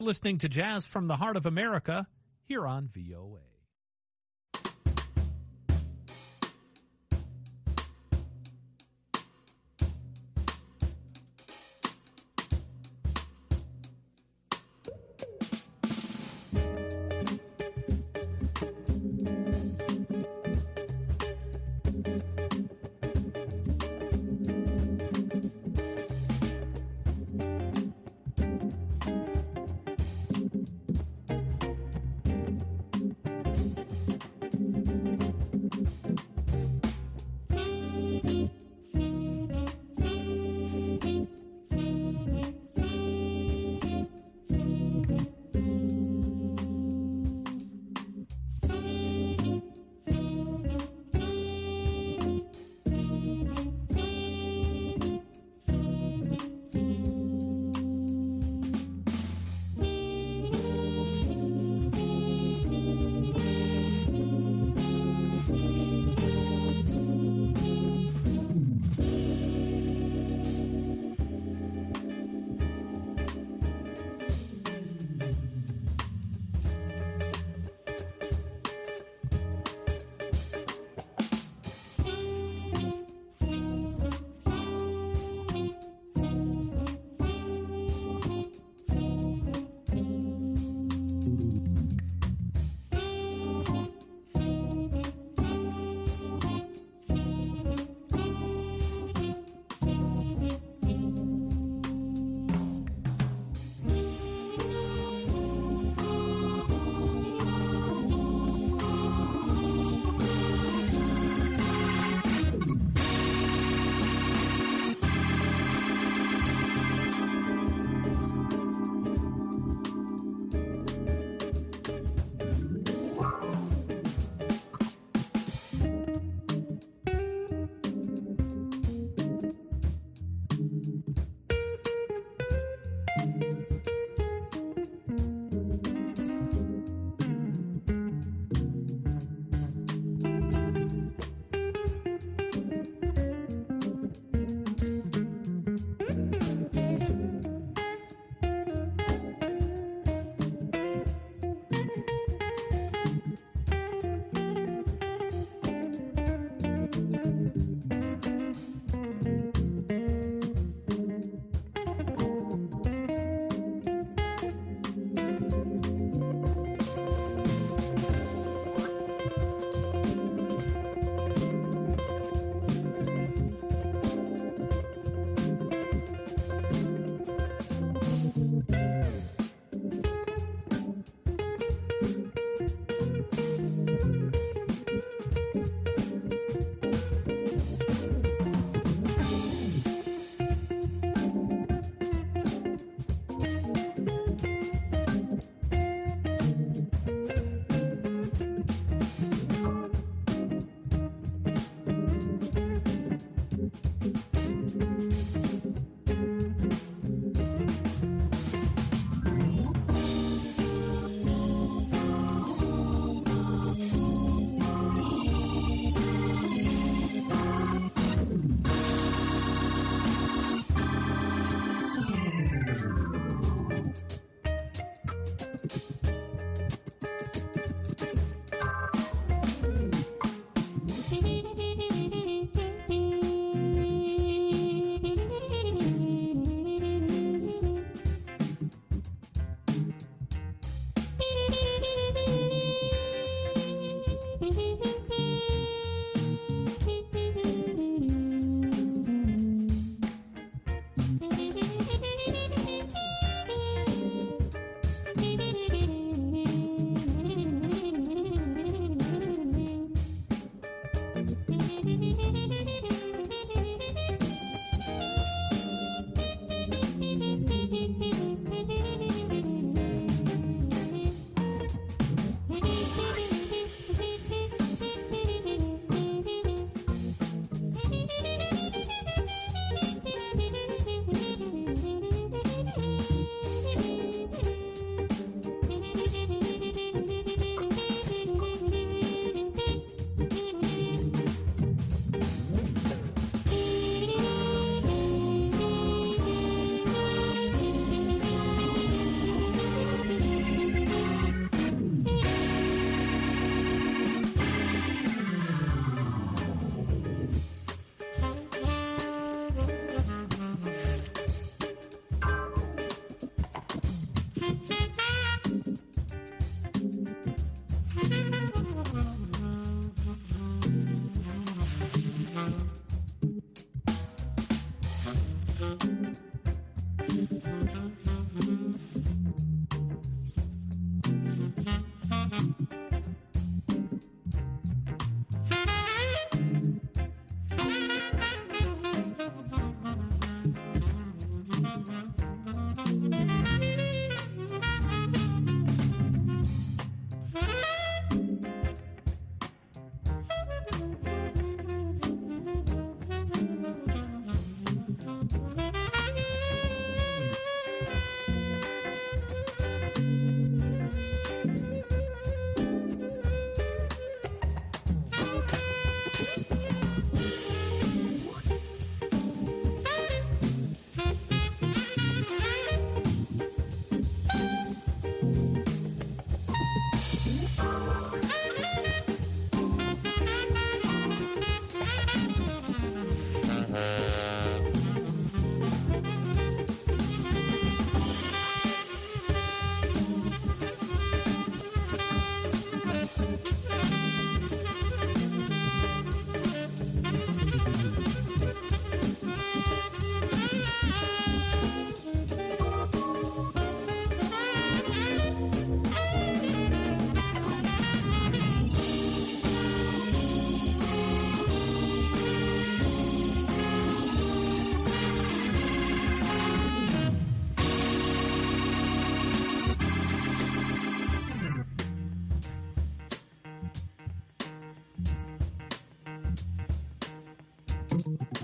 Listening to Jazz from the Heart of America here on VOA.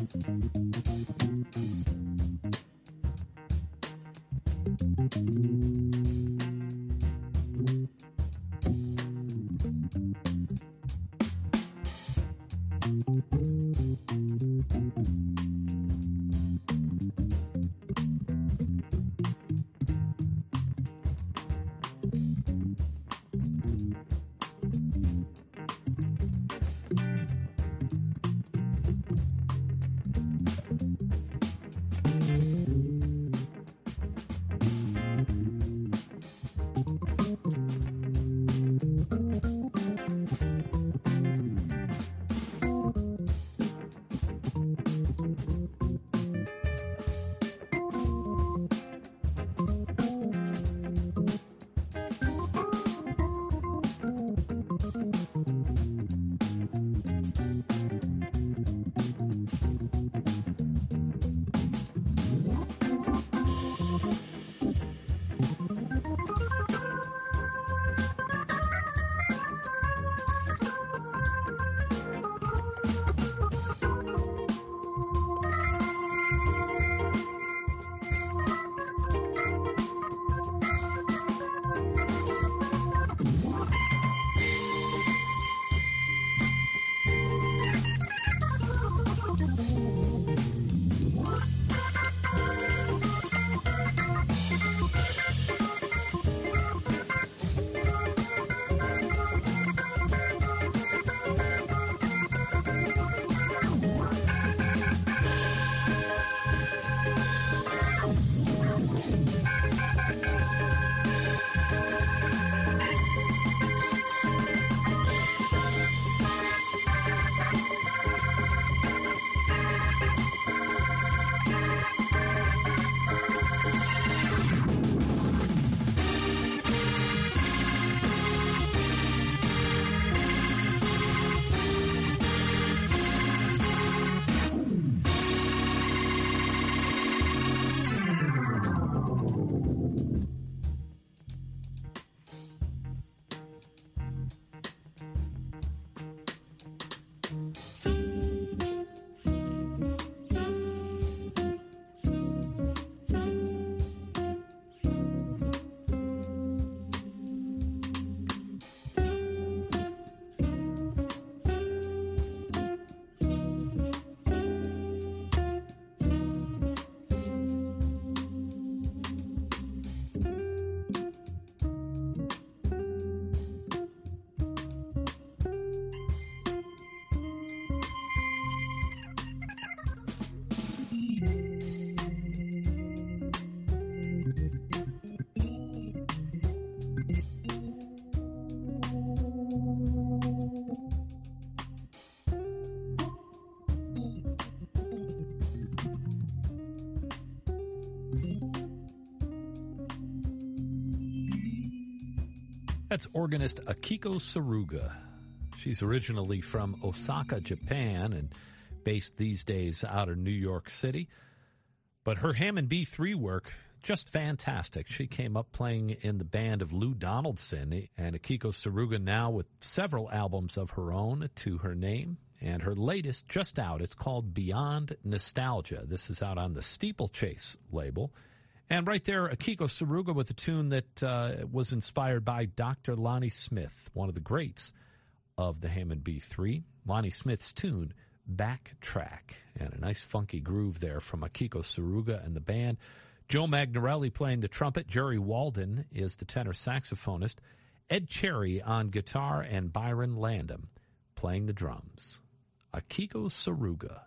That's organist Akiko Saruga. She's originally from Osaka, Japan, and based these days out of New York City. But her Hammond B3 work, just fantastic. She came up playing in the band of Lou Donaldson, and Akiko Saruga now with several albums of her own to her name. And her latest just out, it's called Beyond Nostalgia. This is out on the Steeplechase label. And right there, Akiko Saruga with a tune that was inspired by Dr. Lonnie Smith, one of the greats of the Hammond B3. Lonnie Smith's tune, Backtrack. And a nice funky groove there from Akiko Saruga and the band. Joe Magnarelli playing the trumpet. Jerry Walden is the tenor saxophonist. Ed Cherry on guitar, and Byron Landon playing the drums. Akiko Saruga.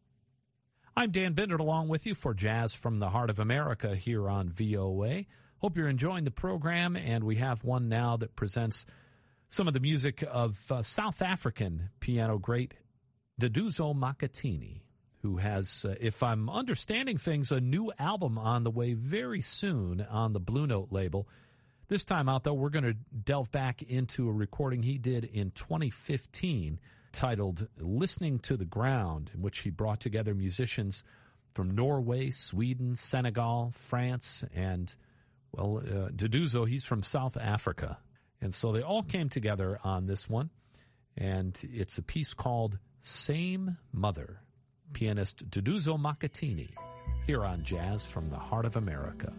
I'm Dan Bindert along with you for Jazz from the Heart of America here on VOA. Hope you're enjoying the program, and we have one now that presents some of the music of South African piano great Duduzo Makhathini, who has, if I'm understanding things, a new album on the way very soon on the Blue Note label. This time out, though, we're going to delve back into a recording he did in 2015 titled Listening to the Ground, in which he brought together musicians from Norway, Sweden, Senegal, France, and, well, Duduzo, he's from South Africa. And so they all came together on this one, and it's a piece called Same Mother. pianist Duduzo Makatini, here on Jazz from the Heart of America.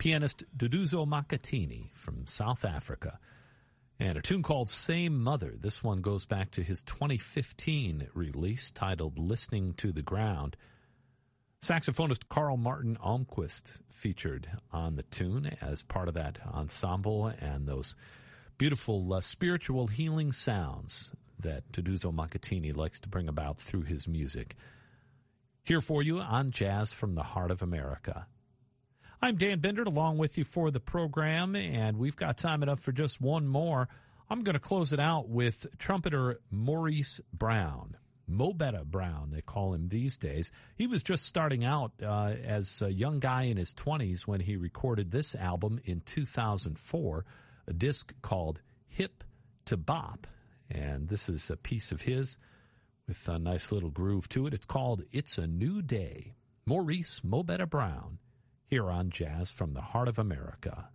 pianist Duduzo Makatini from South Africa. And a tune called Same Mother. This one goes back to his 2015 release titled Listening to the Ground. Saxophonist Carl Martin Almquist featured on the tune as part of that ensemble and those beautiful spiritual healing sounds that Duduzo Makatini likes to bring about through his music. Here for you on Jazz from the Heart of America. I'm Dan Bendert along with you for the program, and we've got time enough for just one more. I'm going to close it out with trumpeter Maurice Brown. Mo Betta Brown, they call him these days. He was just starting out as a young guy in his 20s when he recorded this album in 2004, a disc called Hip to Bop. And this is a piece of his with a nice little groove to it. It's called It's a New Day. Maurice Mo Betta Brown here on Jazz from the Heart of America.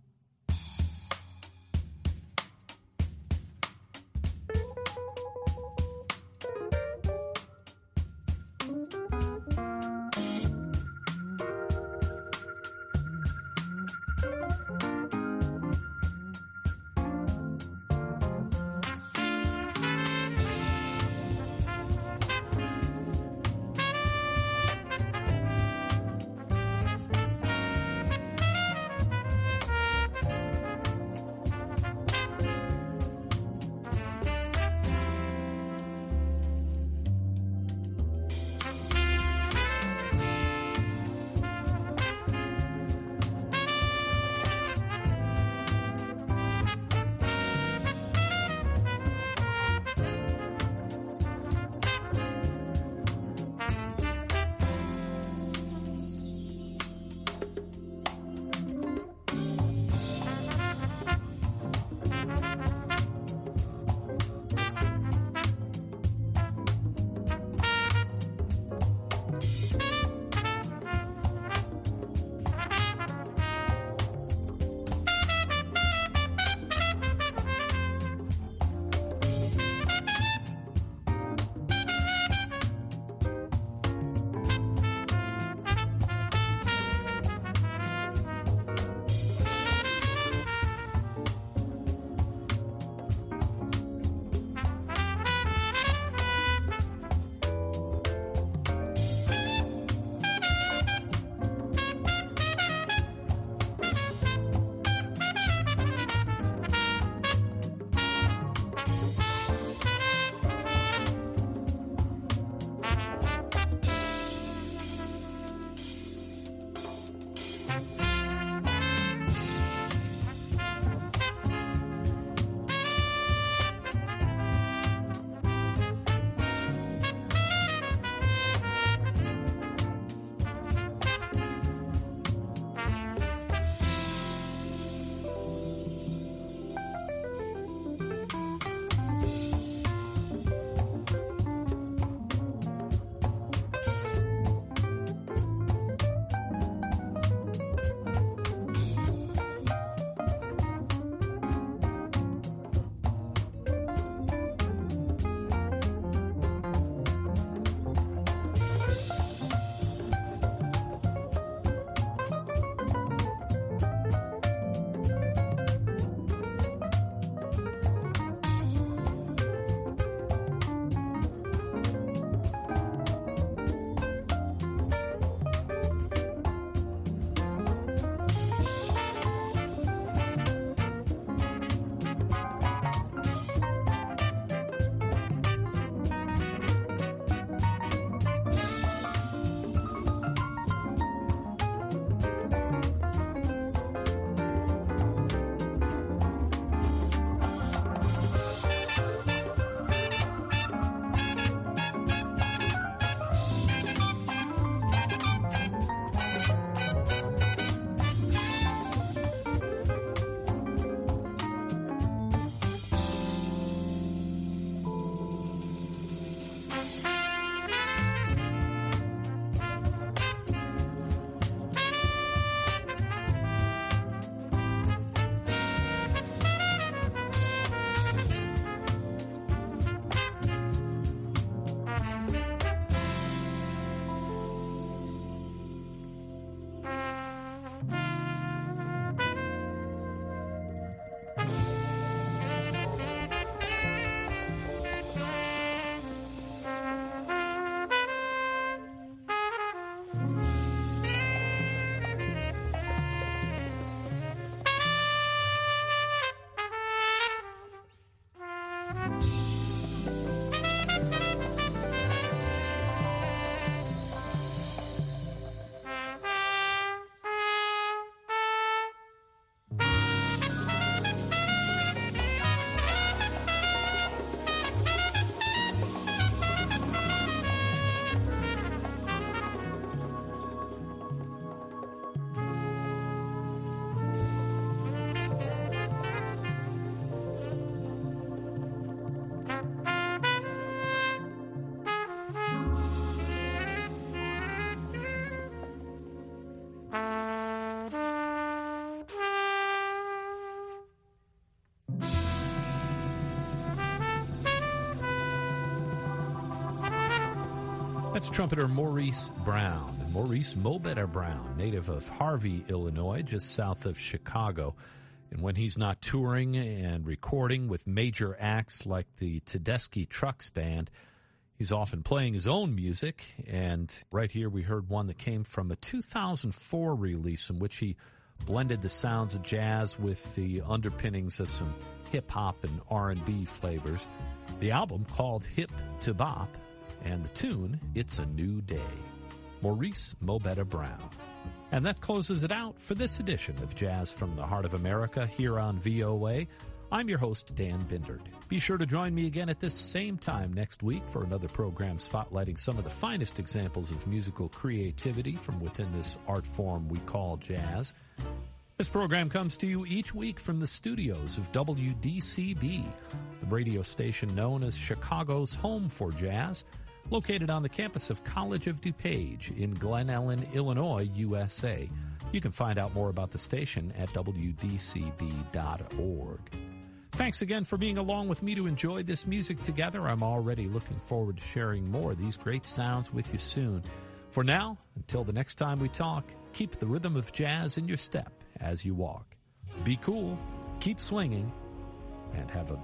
That's trumpeter Maurice Brown. And Maurice Mo Better Brown, native of Harvey, Illinois, just south of Chicago. And when he's not touring and recording with major acts like the Tedeschi Trucks Band, he's often playing his own music. And right here we heard one that came from a 2004 release in which he blended the sounds of jazz with the underpinnings of some hip-hop and R&B flavors. The album, called Hip to Bop, and the tune, It's a New Day. Maurice Mo Better Brown. And that closes it out for this edition of Jazz from the Heart of America here on VOA. I'm your host, Dan Bindert. Be sure to join me again at this same time next week for another program spotlighting some of the finest examples of musical creativity from within this art form we call jazz. This program comes to you each week from the studios of WDCB, the radio station known as Chicago's home for jazz, located on the campus of College of DuPage in Glen Ellen, Illinois, USA. You can find out more about the station at wdcb.org. Thanks again for being along with me to enjoy this music together. I'm already looking forward to sharing more of these great sounds with you soon. For now, until the next time we talk, keep the rhythm of jazz in your step as you walk. Be cool, keep swinging, and have a